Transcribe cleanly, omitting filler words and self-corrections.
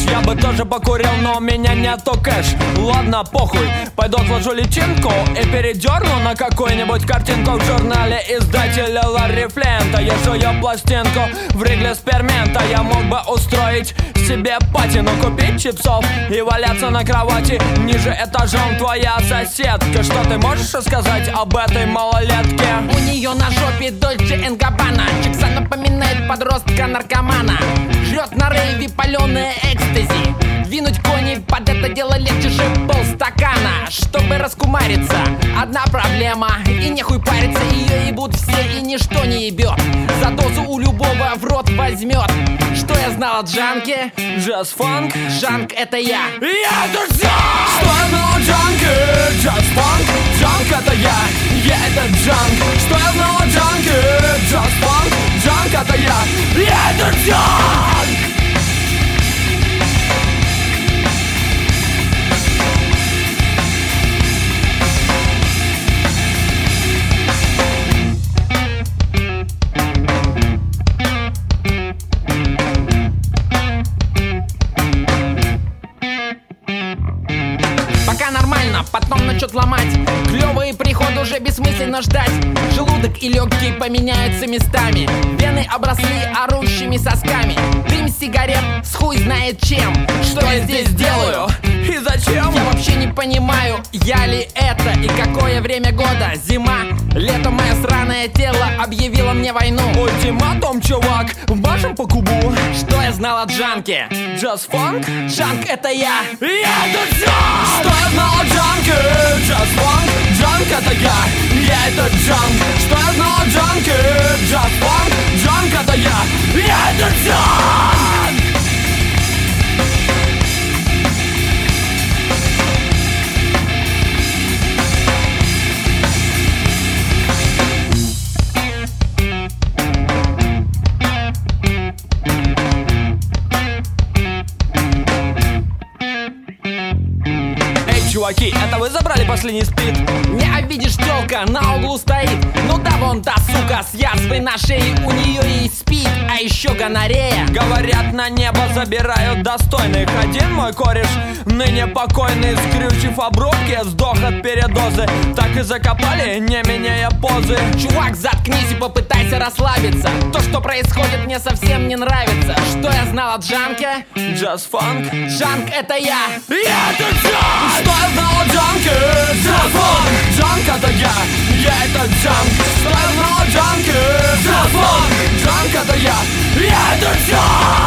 я бы тоже покурил, но у меня нету кэш. Ладно, похуй, пойду отложу личинку и передерну на какую-нибудь картинку в журнале издателя Ларри Флинта. Я жую пластинку в Ригле Спермента. Я мог бы устроить себе пати, но купить чипсов и валяться на кровати ниже этажом. Твоя соседка, что ты можешь рассказать об этой малолетке? У нее на жопе Дольче энд Габбана. Чикса напоминает подростка-наркомана. Жрет на рейве паленое экстази. Двинуть кони под это дело легче же полстакана. Чтобы раскумариться, одна проблема, и нехуй париться. Ее ебут все и ничто не ебет. За дозу у любого в рот возьмет. Что я знал о джанке? Джаз-фанк? Джанк это я. Я это джанк! Что я знал о джанке? Джаз-фанк? Джанк это я это джанк! Что я знал о джанке? Джаз-фанк? Джанк это я это джанк! Пока нормально, потом начнет ломать. Клёвый приход уже бессмысленно ждать. Желудок и легкие поменяются местами. Вены обросли орущими сосками. Дым сигарет с хуй знает чем. Что я здесь делаю? И зачем? Я вообще не понимаю, я ли это и какое время года. Зима, лето, мое сраное тело объявило мне войну. Ультиматум, чувак, вбашим по кубу. Что я знал о джанке? Джаз-фанк? Джанк это я это джанк! Что я знал о джанке? Джаз-фанк? Джанк это я это джанк! Что я знал о джанке? Джаз-фанк? Джанк это я это джанк! Чуваки, это вы забрали последний спид? Не видишь, тёлка на углу стоит. Ну да, вон та сука с язвой на шее. У нее есть спид, а еще гонорея. Говорят, на небо забирают достойных. Один мой кореш, ныне покойный, скрючив обрубки, сдох от передозы. Так и закопали, не меняя позы. Чувак, заткнись и попытайся расслабиться. То, что происходит, мне совсем не нравится. Что я знал о джанке? Джаз-фанк? Джанк это я это джанк! Что я знал о джанке? Джаз-фанк! Джанк это я это джанк! Что я знал о джанке? Джаз-фанк! Джанк это я это джанк!